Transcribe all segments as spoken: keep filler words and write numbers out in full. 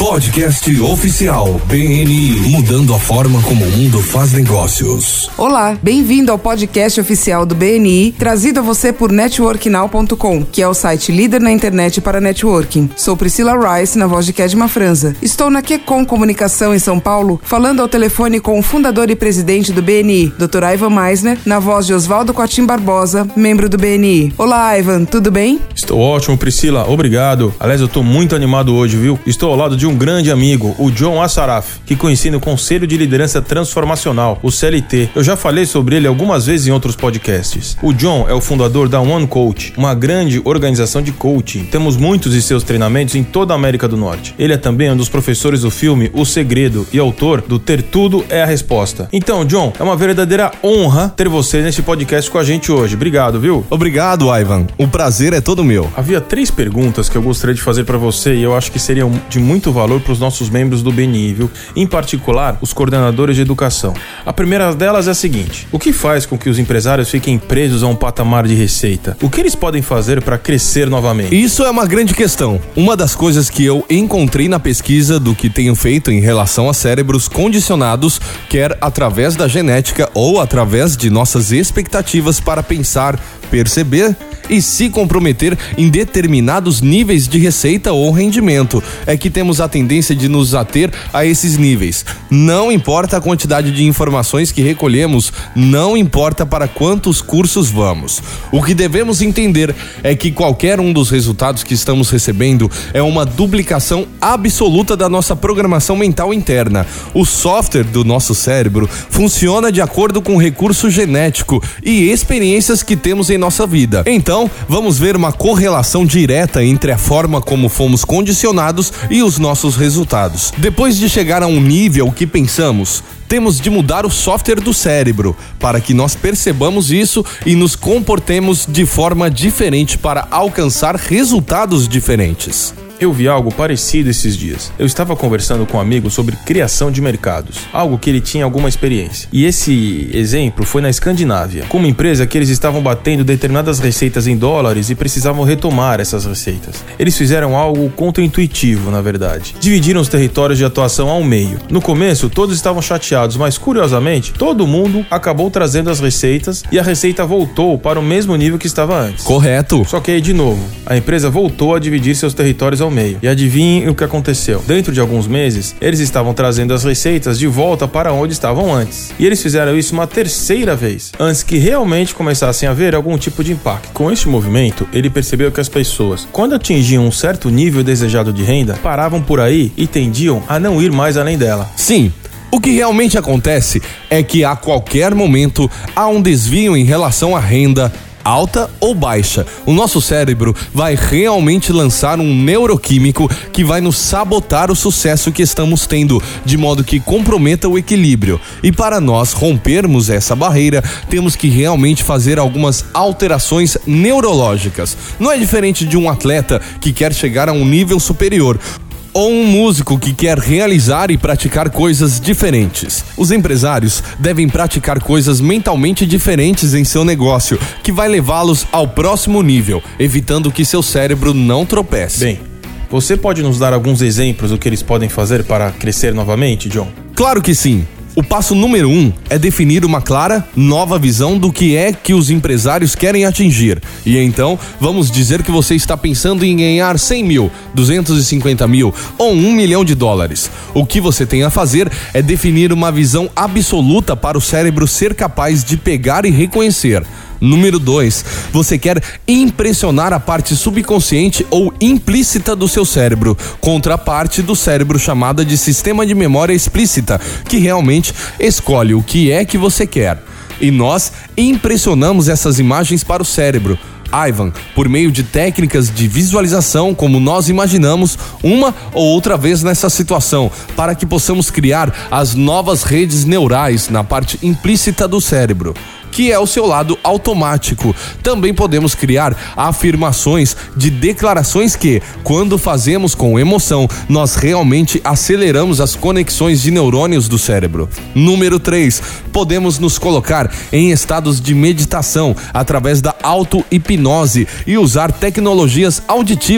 Podcast oficial B N I, mudando a forma como o mundo faz negócios. Olá, bem-vindo ao podcast oficial do B N I, trazido a você por network now ponto com, que é o site líder na internet para networking. Sou Priscila Rice, na voz de Kedma Franza. Estou na QCom Comunicação em São Paulo, falando ao telefone com o fundador e presidente do B N I, doutor Ivan Meisner, na voz de Oswaldo Cotim Barbosa, membro do B N I. Olá, Ivan, tudo bem? Estou ótimo, Priscila, obrigado. Aliás, eu estou muito animado hoje, viu? Estou ao lado de um grande amigo, o John Assaraf, que conheci no Conselho de Liderança Transformacional, o C L T. Eu já falei sobre ele algumas vezes em outros podcasts. O John é o fundador da One Coach, uma grande organização de coaching. Temos muitos de seus treinamentos em toda a América do Norte. Ele é também um dos professores do filme O Segredo e autor do Ter Tudo é a Resposta. Então, John, é uma verdadeira honra ter você nesse podcast com a gente hoje. Obrigado, viu? Obrigado, Ivan. O prazer é todo meu. Havia três perguntas que eu gostaria de fazer para você e eu acho que seriam de muito valor para os nossos membros do B N I, viu? Em particular, os coordenadores de educação. A primeira delas é a seguinte: o que faz com que os empresários fiquem presos a um patamar de receita? O que eles podem fazer para crescer novamente? Isso é uma grande questão. Uma das coisas que eu encontrei na pesquisa do que tenho feito em relação a cérebros condicionados, quer através da genética ou através de nossas expectativas para pensar, perceber e se comprometer em determinados níveis de receita ou rendimento, é que temos a tendência de nos ater a esses níveis. Não importa a quantidade de informações que recolhemos, não importa para quantos cursos vamos. O que devemos entender é que qualquer um dos resultados que estamos recebendo é uma duplicação absoluta da nossa programação mental interna. O software do nosso cérebro funciona de acordo com o recurso genético e experiências que temos em nossa vida. Então, Então, vamos ver uma correlação direta entre a forma como fomos condicionados e os nossos resultados. Depois de chegar a um nível que pensamos, temos de mudar o software do cérebro para que nós percebamos isso e nos comportemos de forma diferente para alcançar resultados diferentes. Eu vi algo parecido esses dias. Eu estava conversando com um amigo sobre criação de mercados, algo que ele tinha alguma experiência. E esse exemplo foi na Escandinávia, com uma empresa que eles estavam batendo determinadas receitas em dólares e precisavam retomar essas receitas. Eles fizeram algo contraintuitivo, na verdade. Dividiram os territórios de atuação ao meio. No começo, todos estavam chateados, mas curiosamente, todo mundo acabou trazendo as receitas e a receita voltou para o mesmo nível que estava antes. Correto. Só que aí, de novo, a empresa voltou a dividir seus territórios ao meio. E adivinhem o que aconteceu. Dentro de alguns meses, eles estavam trazendo as receitas de volta para onde estavam antes. E eles fizeram isso uma terceira vez, antes que realmente começassem a ver algum tipo de impacto. Com este movimento, ele percebeu que as pessoas, quando atingiam um certo nível desejado de renda, paravam por aí e tendiam a não ir mais além dela. Sim. O que realmente acontece é que a qualquer momento há um desvio em relação à renda, alta ou baixa. O nosso cérebro vai realmente lançar um neuroquímico que vai nos sabotar o sucesso que estamos tendo, de modo que comprometa o equilíbrio. E para nós rompermos essa barreira, temos que realmente fazer algumas alterações neurológicas. Não é diferente de um atleta que quer chegar a um nível superior, ou um músico que quer realizar e praticar coisas diferentes. Os empresários devem praticar coisas mentalmente diferentes em seu negócio, que vai levá-los ao próximo nível, evitando que seu cérebro não tropece. Bem, você pode nos dar alguns exemplos do que eles podem fazer para crescer novamente, John? Claro que sim. O passo número um é definir uma clara, nova visão do que é que os empresários querem atingir. E então, vamos dizer que você está pensando em ganhar cem mil, duzentos e cinquenta mil ou um milhão de dólares. O que você tem a fazer é definir uma visão absoluta para o cérebro ser capaz de pegar e reconhecer. Número dois, você quer impressionar a parte subconsciente ou implícita do seu cérebro contra a parte do cérebro chamada de sistema de memória explícita, que realmente escolhe o que é que você quer. E nós impressionamos essas imagens para o cérebro, Ivan, por meio de técnicas de visualização, como nós imaginamos uma ou outra vez nessa situação, para que possamos criar as novas redes neurais na parte implícita do cérebro, que é o seu lado automático. Também podemos criar afirmações de declarações que, quando fazemos com emoção, nós realmente aceleramos as conexões de neurônios do cérebro. Número três, podemos nos colocar em estados de meditação através da auto-hipnose e usar tecnologias auditivas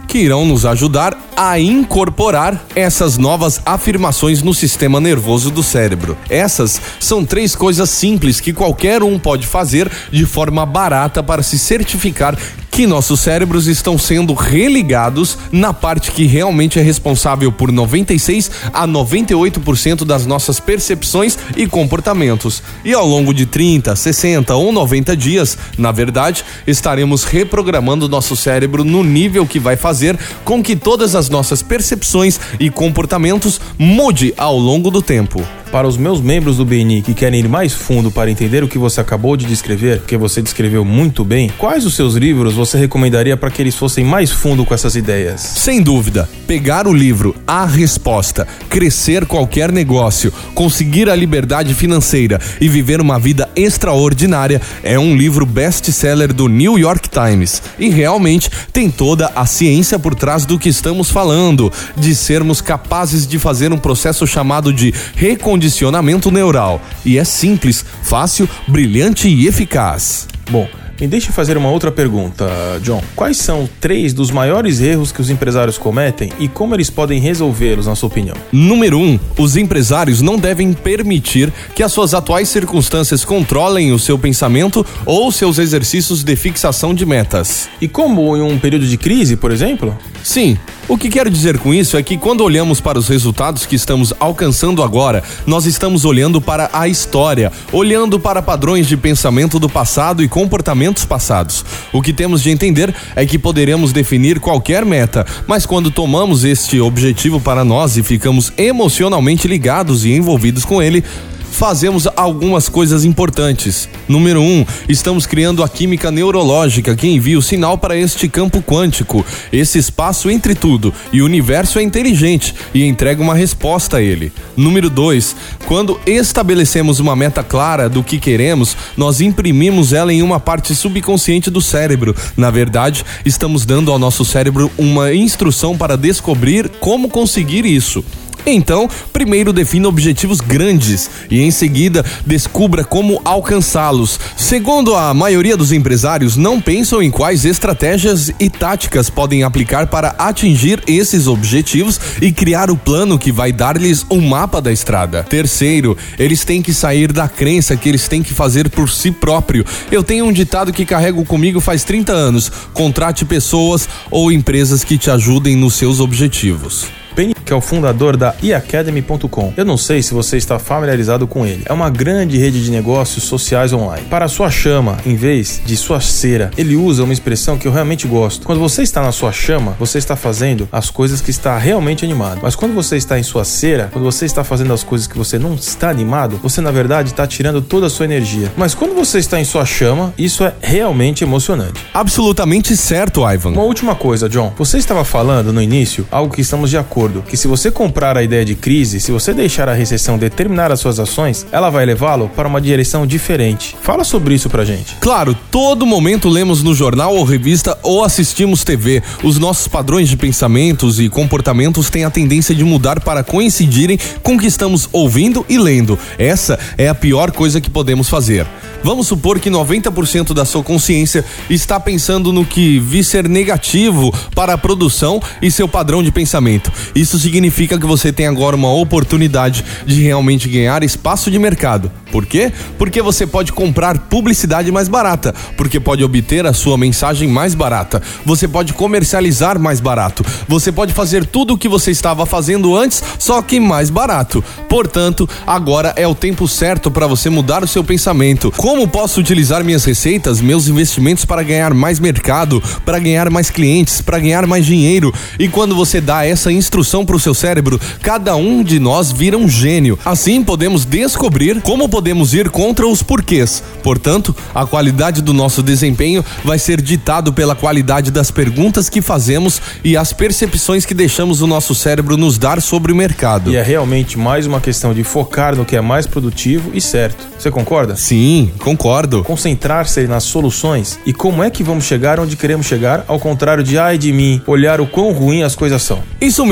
que irão nos ajudar a incorporar essas novas afirmações no sistema nervoso do cérebro. Essas são três coisas simples que qualquer um pode fazer de forma barata para se certificar que nossos cérebros estão sendo religados na parte que realmente é responsável por noventa e seis a noventa e oito por cento das nossas percepções e comportamentos. E ao longo de trinta, sessenta ou noventa dias, na verdade, estaremos reprogramando nosso cérebro no nível que vai fazer com que todas as nossas percepções e comportamentos mude ao longo do tempo. Para os meus membros do B N I que querem ir mais fundo para entender o que você acabou de descrever, porque você descreveu muito bem, quais os seus livros você recomendaria para que eles fossem mais fundo com essas ideias? Sem dúvida, pegar o livro A Resposta, Crescer Qualquer Negócio, Conseguir a Liberdade Financeira e Viver uma Vida Extraordinária é um livro best-seller do New York Times e realmente tem toda a ciência por trás do que estamos falando, de sermos capazes de fazer um processo chamado de recondicionamento Condicionamento neural. E é simples, fácil, brilhante e eficaz. Bom, me deixe fazer uma outra pergunta, John. Quais são três dos maiores erros que os empresários cometem e como eles podem resolvê-los, na sua opinião? Número um, os empresários não devem permitir que as suas atuais circunstâncias controlem o seu pensamento ou seus exercícios de fixação de metas. E como em um período de crise, por exemplo? Sim. O que quero dizer com isso é que quando olhamos para os resultados que estamos alcançando agora, nós estamos olhando para a história, olhando para padrões de pensamento do passado e comportamentos passados. O que temos de entender é que poderemos definir qualquer meta, mas quando tomamos este objetivo para nós e ficamos emocionalmente ligados e envolvidos com ele, fazemos algumas coisas importantes. Número um, estamos criando a química neurológica que envia o sinal para este campo quântico, esse espaço entre tudo, e o universo é inteligente e entrega uma resposta a ele. Número dois, quando estabelecemos uma meta clara do que queremos, nós imprimimos ela em uma parte subconsciente do cérebro. Na verdade, estamos dando ao nosso cérebro uma instrução para descobrir como conseguir isso. Então, primeiro defina objetivos grandes e em seguida descubra como alcançá-los. Segundo a maioria dos empresários, não pensam em quais estratégias e táticas podem aplicar para atingir esses objetivos e criar o plano que vai dar-lhes um mapa da estrada. Terceiro, eles têm que sair da crença que eles têm que fazer por si próprio. Eu tenho um ditado que carrego comigo faz trinta anos: contrate pessoas ou empresas que te ajudem nos seus objetivos. Penny, que é o fundador da e academy ponto com. Eu não sei se você está familiarizado com ele. É uma grande rede de negócios sociais online. Para a sua chama, em vez de sua cera, ele usa uma expressão que eu realmente gosto. Quando você está na sua chama, você está fazendo as coisas que está realmente animado. Mas quando você está em sua cera, quando você está fazendo as coisas que você não está animado, você na verdade está tirando toda a sua energia. Mas quando você está em sua chama, isso é realmente emocionante. Absolutamente certo, Ivan. Uma última coisa, John. Você estava falando no início algo que estamos de acordo, que se você comprar a ideia de crise, se você deixar a recessão determinar as suas ações, ela vai levá-lo para uma direção diferente. Fala sobre isso pra gente. Claro, todo momento lemos no jornal ou revista ou assistimos T V. Os nossos padrões de pensamentos e comportamentos têm a tendência de mudar para coincidirem com o que estamos ouvindo e lendo. Essa é a pior coisa que podemos fazer. Vamos supor que noventa por cento da sua consciência está pensando no que vi ser negativo para a produção e seu padrão de pensamento. Isso significa que você tem agora uma oportunidade de realmente ganhar espaço de mercado. Por quê? Porque você pode comprar publicidade mais barata, porque pode obter a sua mensagem mais barata, você pode comercializar mais barato, você pode fazer tudo o que você estava fazendo antes, só que mais barato. Portanto, agora é o tempo certo para você mudar o seu pensamento. Como posso utilizar minhas receitas, meus investimentos para ganhar mais mercado, para ganhar mais clientes, para ganhar mais dinheiro? E quando você dá essa instrução para o seu cérebro, cada um de nós vira um gênio. Assim podemos descobrir como podemos ir contra os porquês. Portanto, a qualidade do nosso desempenho vai ser ditado pela qualidade das perguntas que fazemos e as percepções que deixamos o nosso cérebro nos dar sobre o mercado. E é realmente mais uma questão de focar no que é mais produtivo e certo. Você concorda? Sim, concordo. Concentrar-se nas soluções e como é que vamos chegar onde queremos chegar, ao contrário de ai de mim, olhar o quão ruim as coisas são. Isso mesmo, Ivan.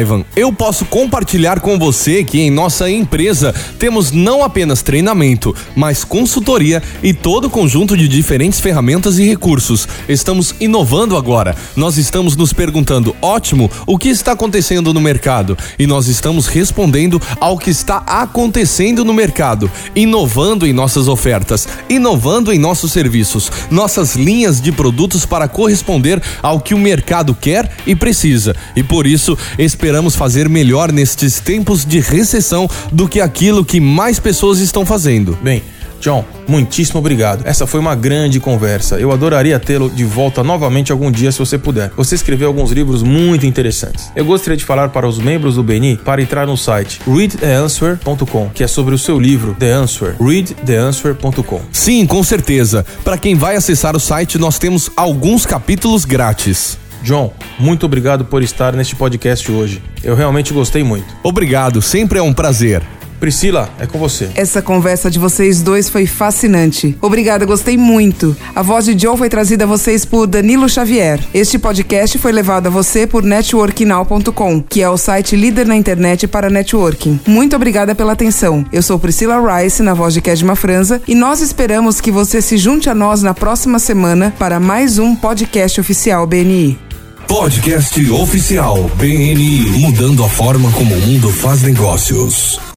Ivan, eu posso compartilhar com você que em nossa empresa temos não apenas treinamento, mas consultoria e todo o conjunto de diferentes ferramentas e recursos. Estamos inovando agora. Nós estamos nos perguntando, ótimo, o que está acontecendo no mercado? E nós estamos respondendo ao que está acontecendo no mercado, inovando em nossas ofertas, inovando em nossos serviços, nossas linhas de produtos para corresponder ao que o mercado quer e precisa. E por isso, esperamos fazer melhor nestes tempos de recessão do que aquilo que mais pessoas estão fazendo. Bem, John, muitíssimo obrigado. Essa foi uma grande conversa. Eu adoraria tê-lo de volta novamente algum dia, se você puder. Você escreveu alguns livros muito interessantes. Eu gostaria de falar para os membros do B N I para entrar no site read the answer ponto com, que é sobre o seu livro The Answer. read the answer ponto com. Sim, com certeza. Para quem vai acessar o site, nós temos alguns capítulos grátis. John, muito obrigado por estar neste podcast hoje. Eu realmente gostei muito. Obrigado, sempre é um prazer. Priscila, é com você. Essa conversa de vocês dois foi fascinante. Obrigada, gostei muito. A voz de John foi trazida a vocês por Danilo Xavier. Este podcast foi levado a você por network now ponto com, que é o site líder na internet para networking. Muito obrigada pela atenção. Eu sou Priscila Rice, na voz de Kedma Franza, e nós esperamos que você se junte a nós na próxima semana para mais um podcast oficial B N I. Podcast oficial B N I, mudando a forma como o mundo faz negócios.